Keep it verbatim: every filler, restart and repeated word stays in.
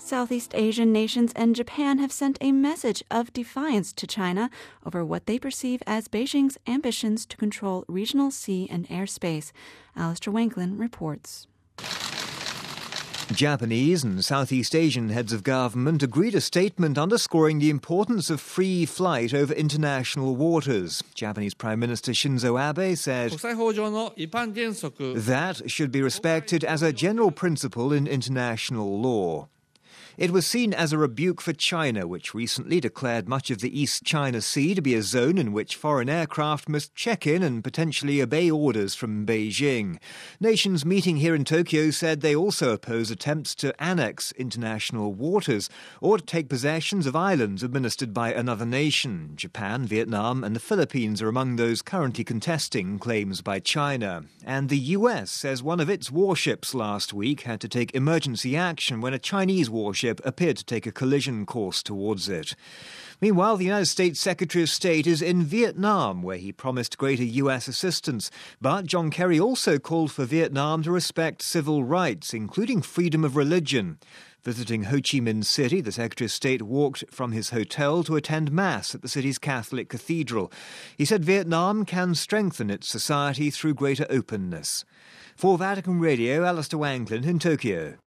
Southeast Asian nations and Japan have sent a message of defiance to China over what they perceive as Beijing's ambitions to control regional sea and airspace. Alistair Wanklin reports. Japanese and Southeast Asian heads of government agreed a statement underscoring the importance of free flight over international waters. Japanese Prime Minister Shinzo Abe said that should be respected as a general principle in international law. It was seen as a rebuke for China, which recently declared much of the East China Sea to be a zone in which foreign aircraft must check in and potentially obey orders from Beijing. Nations meeting here in Tokyo said they also oppose attempts to annex international waters or to take possessions of islands administered by another nation. Japan, Vietnam and the Philippines are among those currently contesting claims by China. And the U S says one of its warships last week had to take emergency action when a Chinese warship appeared to take a collision course towards it. Meanwhile, the United States Secretary of State is in Vietnam, where he promised greater U S assistance. But John Kerry also called for Vietnam to respect civil rights, including freedom of religion. Visiting Ho Chi Minh City, the Secretary of State walked from his hotel to attend Mass at the city's Catholic cathedral. He said Vietnam can strengthen its society through greater openness. For Vatican Radio, Alistair Wanklin in Tokyo.